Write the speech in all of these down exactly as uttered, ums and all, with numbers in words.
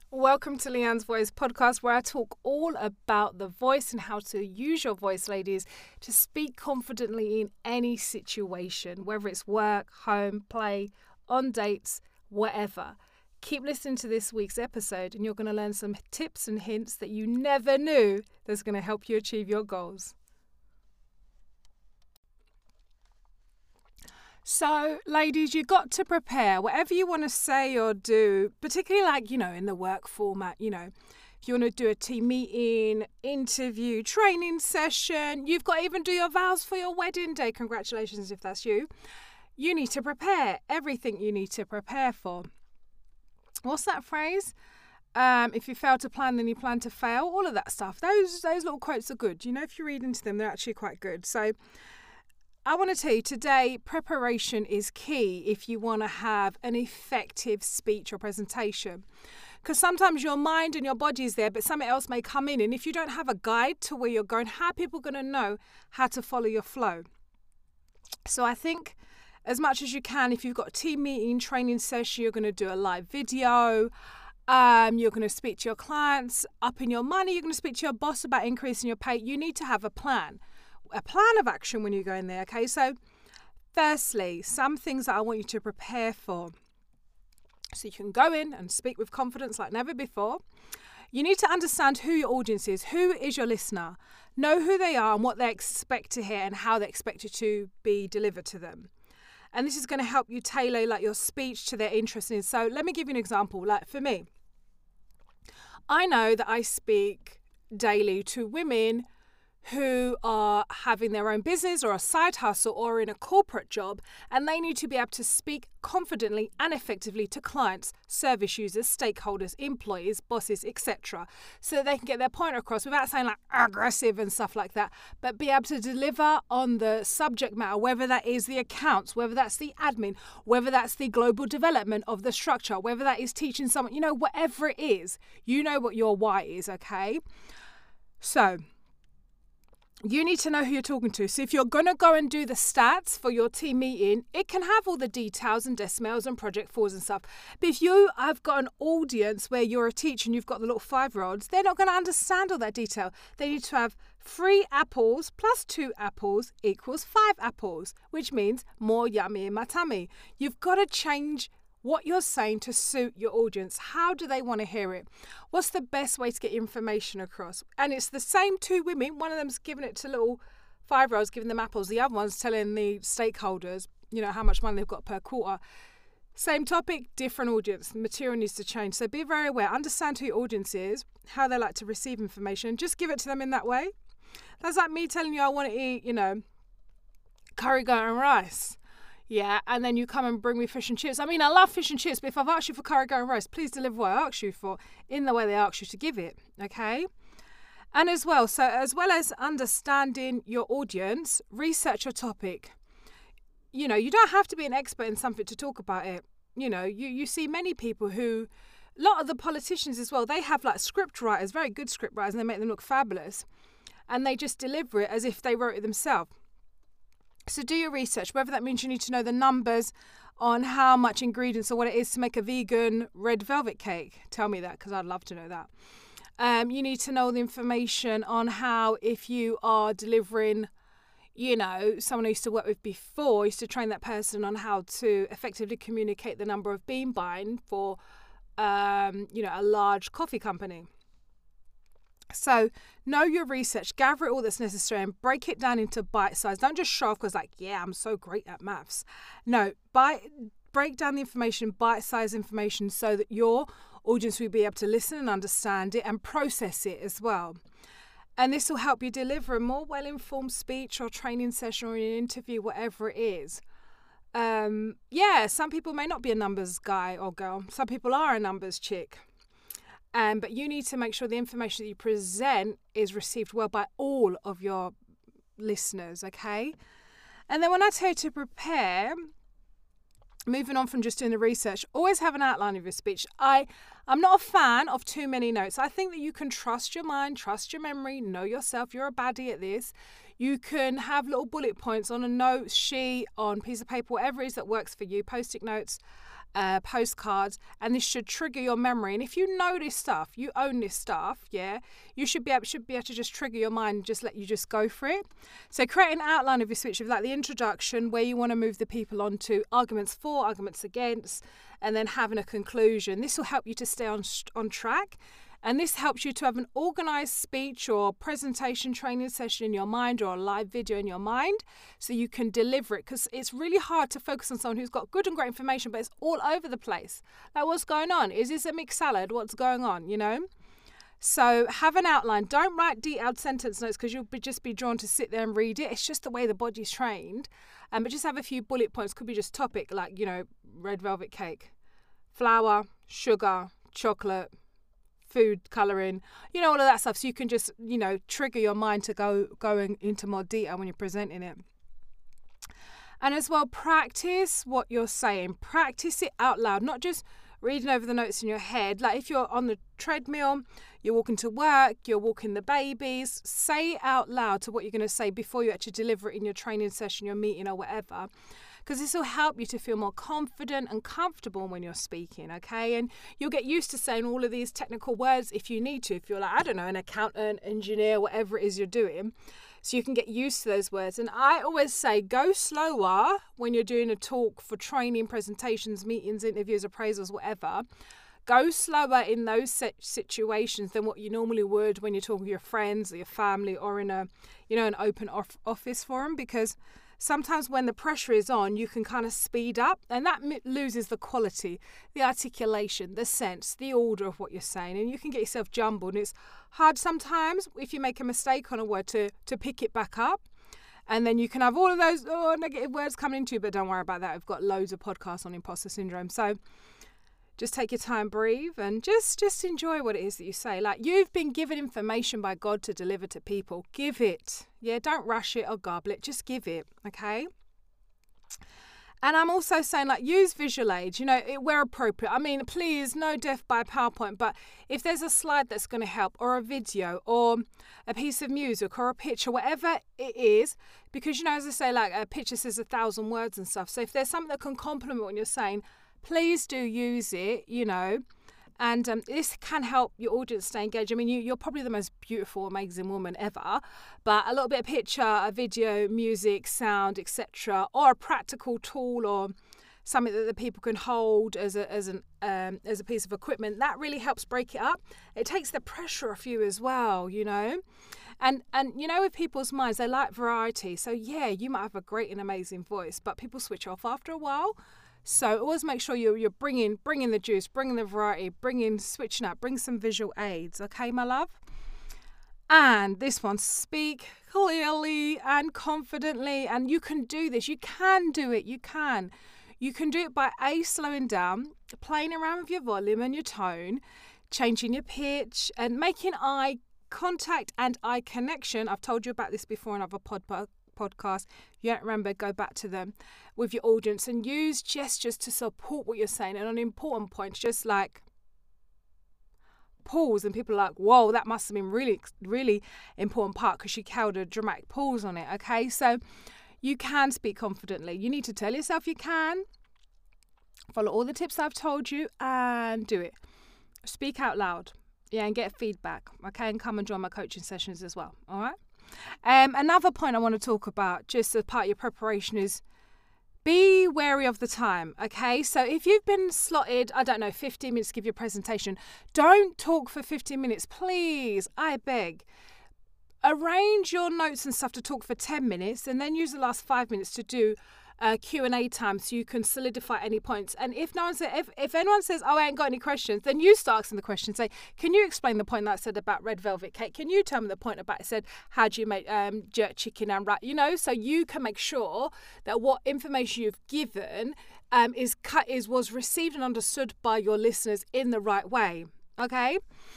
Welcome to Leanne's Voice podcast, where I talk all about the voice and how to use your voice, ladies, to speak confidently in any situation, whether it's work, home, play, on dates, whatever. Keep listening to this week's episode and you're going to learn some tips and hints that you never knew that's going to help you achieve your goals. So, ladies, you got to prepare whatever you want to say or do, particularly like, you know, in the work format, you know, if you want to do a team meeting, interview, training session, you've got to even do your vows for your wedding day. Congratulations if that's you. You need to prepare everything you need to prepare for. What's that phrase? Um, if you fail to plan, then you plan to fail. All of that stuff. Those, those little quotes are good. You know, if you read into them, they're actually quite good. So, I want to tell you today, preparation is key if you want to have an effective speech or presentation. Because sometimes your mind and your body is there, but something else may come in. And if you don't have a guide to where you're going, how are people going to know how to follow your flow? So I think as much as you can, if you've got a team meeting, training session, you're going to do a live video. Um, you're going to speak to your clients, up in your money. You're going to speak to your boss about increasing your pay. You need to have a plan. A plan of action when you go in there, okay? So, firstly, some things that I want you to prepare for so you can go in and speak with confidence like never before. You need to understand who your audience is. Who is your listener? Know who they are and what they expect to hear and how they expect it to be delivered to them. And this is going to help you tailor like your speech to their interests. In. So, let me give you an example. Like for me, I know that I speak daily to women who are having their own business or a side hustle or in a corporate job, and they need to be able to speak confidently and effectively to clients, service users, stakeholders, employees, bosses, et cetera, so that they can get their point across without saying like aggressive and stuff like that, but be able to deliver on the subject matter, whether that is the accounts, whether that's the admin, whether that's the global development of the structure, whether that is teaching someone, you know, whatever it is, you know what your why is, okay? So, you need to know who you're talking to. So if you're going to go and do the stats for your team meeting, it can have all the details and decimals and project fours and stuff. But if you have got an audience where you're a teacher and you've got the little five-year-olds, they're not going to understand all that detail. They need to have three apples plus two apples equals five apples, which means more yummy in my tummy. You've got to change what you're saying to suit your audience. How do they want to hear it? What's the best way to get information across? And it's the same two women. One of them's giving it to little five-year-olds, giving them apples. The other one's telling the stakeholders, you know, how much money they've got per quarter. Same topic, different audience. The material needs to change. So be very aware. Understand who your audience is, how they like to receive information. Just give it to them in that way. That's like me telling you I want to eat, you know, curry goat and rice. Yeah, and then you come and bring me fish and chips. I mean, I love fish and chips, but if I've asked you for curry goat and rice, please deliver what I asked you for in the way they asked you to give it, okay? And as well, so as well as understanding your audience, research your topic. You know, you don't have to be an expert in something to talk about it. You know, you, you see many people who, a lot of the politicians as well, they have like script writers, very good script writers, and they make them look fabulous. And they just deliver it as if they wrote it themselves. So do your research, whether that means you need to know the numbers on how much ingredients or what it is to make a vegan red velvet cake. Tell me that, because I'd love to know that. Um, you need to know the information on how, if you are delivering, you know, someone I used to work with before, used to train that person on how to effectively communicate the number of bean buying for, um, you know, a large coffee company. So know your research, gather it all that's necessary and break it down into bite size. Don't just show off because like, yeah, I'm so great at maths. No, bite, break down the information, bite size information so that your audience will be able to listen and understand it and process it as well. And this will help you deliver a more well-informed speech or training session or an interview, whatever it is. Um, yeah, some people may not be a numbers guy or girl. Some people are a numbers chick. Um, but you need to make sure the information that you present is received well by all of your listeners, okay? And then when I tell you to prepare, moving on from just doing the research, always have an outline of your speech. I, I'm not a fan of too many notes. I think that you can trust your mind, trust your memory, know yourself. You're a baddie at this. You can have little bullet points on a note sheet, on a piece of paper, whatever it is that works for you, post-it notes. uh, postcards, and this should trigger your memory. And if you know this stuff, you own this stuff, yeah, you should be able should be able to just trigger your mind and just let you just go for it. So create an outline of your speech, of like the introduction, where you want to move the people on to arguments for, arguments against, and then having a conclusion. This will help you to stay on on track. And this helps you to have an organised speech or presentation training session in your mind, or a live video in your mind, so you can deliver it. Because it's really hard to focus on someone who's got good and great information, but it's all over the place. Like, what's going on? Is this a mixed salad? What's going on, you know? So have an outline. Don't write detailed sentence notes, because you'll be, just be drawn to sit there and read it. It's just the way the body's trained. Um, but just have a few bullet points. Could be just topic, like, you know, red velvet cake, flour, sugar, chocolate, food colouring, you know, all of that stuff, so you can just, you know, trigger your mind to go going into more detail when you're presenting it. And as well, practice what you're saying. Practice it out loud, not just reading over the notes in your head. Like if you're on the treadmill, you're walking to work, you're walking the babies, say out loud to what you're going to say before you actually deliver it in your training session, your meeting or whatever. Because this will help you to feel more confident and comfortable when you're speaking, okay? And you'll get used to saying all of these technical words if you need to, if you're like, I don't know, an accountant, engineer, whatever it is you're doing. So you can get used to those words. And I always say, go slower when you're doing a talk for training, presentations, meetings, interviews, appraisals, whatever. Go slower in those situations than what you normally would when you're talking to your friends or your family, or in a, you know, an open off- office forum, because sometimes when the pressure is on, you can kind of speed up, and that loses the quality, the articulation, the sense, the order of what you're saying, and you can get yourself jumbled. And it's hard sometimes, if you make a mistake on a word, to, to pick it back up. And then you can have all of those oh, negative words coming into you, but don't worry about that. I've got loads of podcasts on imposter syndrome. So just take your time, breathe, and just, just enjoy what it is that you say. Like, you've been given information by God to deliver to people. Give it. Yeah, don't rush it or garble it. Just give it, okay? And I'm also saying, like, use visual aids, you know, it, where appropriate. I mean, please, no death by PowerPoint, but if there's a slide that's going to help, or a video, or a piece of music, or a picture, whatever it is, because, you know, as I say, like, a picture says a thousand words and stuff. So if there's something that can complement what you're saying, please do use it, you know, and um, this can help your audience stay engaged. I mean, you, you're probably the most beautiful, amazing woman ever, but a little bit of picture, a video, music, sound, et cetera, or a practical tool, or something that the people can hold as a as an um, as a piece of equipment, that really helps break it up. It takes the pressure off you as well, you know. And, and you know, with people's minds, they like variety. So, yeah, you might have a great and amazing voice, but people switch off after a while. So always make sure you're, you're bringing bringing the juice, bringing the variety, bringing, switching up, bring some visual aids, okay, my love? And this one, speak clearly and confidently. And you can do this. You can do it. You can. You can do it by A, slowing down, playing around with your volume and your tone, changing your pitch, and making eye contact and eye connection. I've told you about this before in other pod podcast. If you don't remember, go back to them with your audience, and use gestures to support what you're saying. And on important points, just like pause, and people are like, whoa, that must have been really, really important part, because she held a dramatic pause on it. Okay, so you can speak confidently. You need to tell yourself you can. Follow all the tips I've told you and do it. Speak out loud. Yeah, and get feedback. Okay, and come and join my coaching sessions as well. All right. Um, another point I want to talk about, just as part of your preparation, is be wary of the time, okay? So if you've been slotted, I don't know, fifteen minutes to give your presentation, don't talk for fifteen minutes, please, I beg. Arrange your notes and stuff to talk for ten minutes, and then use the last five minutes to do uh, Q and A time, so you can solidify any points. And if no one says, if, if anyone says, oh, I ain't got any questions, then you start asking the question. Say, can you explain the point that I said about red velvet cake? Can you tell me the point about I said, how do you make um, jerk chicken and rat? You know, so you can make sure that what information you've given um, is cut is was received and understood by your listeners in the right way. Okay.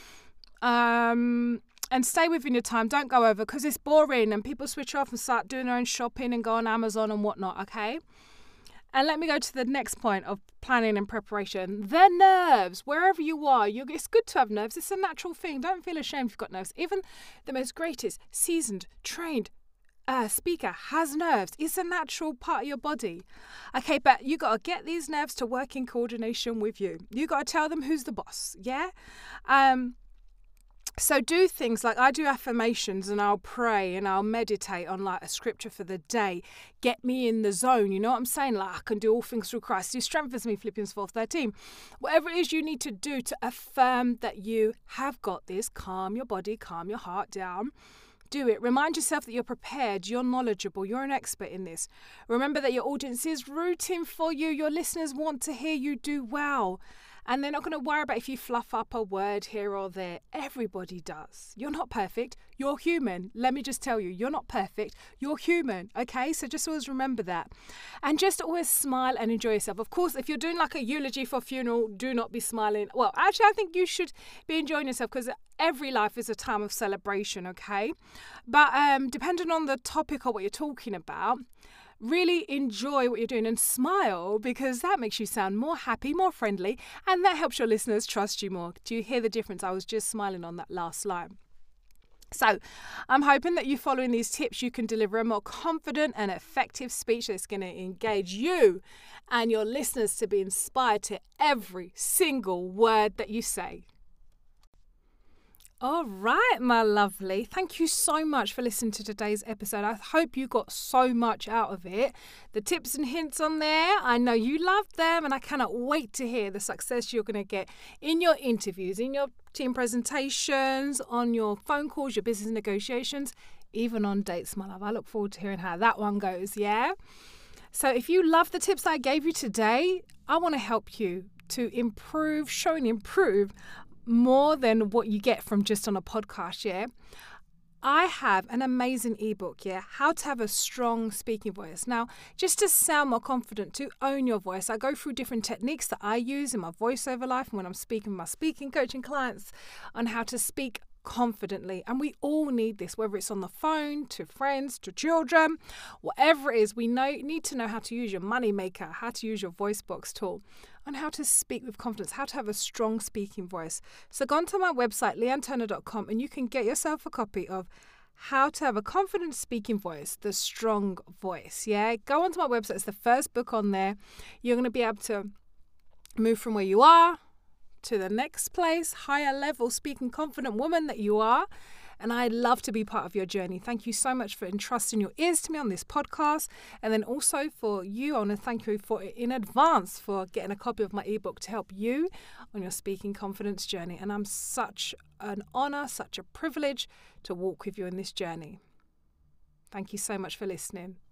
Um. And stay within your time. Don't go over, because it's boring and people switch off and start doing their own shopping and go on Amazon and whatnot, okay? And let me go to the next point of planning and preparation. The nerves, wherever you are. You're, it's good to have nerves. It's a natural thing. Don't feel ashamed if you've got nerves. Even the most greatest, seasoned, trained uh, speaker has nerves. It's a natural part of your body. Okay, but you got to get these nerves to work in coordination with you. You got to tell them who's the boss, yeah? Um, so do things like I do affirmations and I'll pray and I'll meditate on like a scripture for the day. Get me in the zone, you know what I'm saying? Like I can do all things through Christ who strengthens me, Philippians four thirteen. Whatever it is you need to do to affirm that you have got this, calm your body, calm your heart down. Do it. Remind yourself that you're prepared, you're knowledgeable, you're an expert in this. Remember that your audience is rooting for you. Your listeners want to hear you do well. And they're not going to worry about if you fluff up a word here or there. Everybody does. You're not perfect. You're human. Let me just tell you, you're not perfect. You're human. Okay? So just always remember that. And just always smile and enjoy yourself. Of course, if you're doing like a eulogy for a funeral, do not be smiling. Well, actually, I think you should be enjoying yourself because every life is a time of celebration. Okay? But um, depending on the topic or what you're talking about, really enjoy what you're doing and smile because that makes you sound more happy, more friendly, and that helps your listeners trust you more. Do you hear the difference? I was just smiling on that last line. So I'm hoping that you following these tips, you can deliver a more confident and effective speech that's going to engage you and your listeners to be inspired to every single word that you say. All right, my lovely. Thank you so much for listening to today's episode. I hope you got so much out of it. The tips and hints on there, I know you loved them, and I cannot wait to hear the success you're going to get in your interviews, in your team presentations, on your phone calls, your business negotiations, even on dates, my love. I look forward to hearing how that one goes, yeah? So if you love the tips that I gave you today, I want to help you to improve, show and improve more than what you get from just on a podcast, yeah? I have an amazing ebook, yeah? How to have a strong speaking voice. Now, just to sound more confident, to own your voice, I go through different techniques that I use in my voiceover life and when I'm speaking with my speaking coaching clients on how to speak confidently. And we all need this, whether it's on the phone, to friends, to children, whatever it is. We know need to know how to use your money maker, how to use your voice box tool, and how to speak with confidence, how to have a strong speaking voice. So go onto my website, leanne turner dot com, and you can get yourself a copy of How to Have a Confident Speaking Voice, the Strong Voice. Yeah, go onto my website. It's the first book on there. You're going to be able to move from where you are to the next place, higher level, speaking confident woman that you are. And I'd love to be part of your journey. Thank you so much for entrusting your ears to me on this podcast. And then also for you, I want to thank you for in advance for getting a copy of my ebook to help you on your speaking confidence journey. And I'm such an honor, such a privilege to walk with you in this journey. Thank you so much for listening.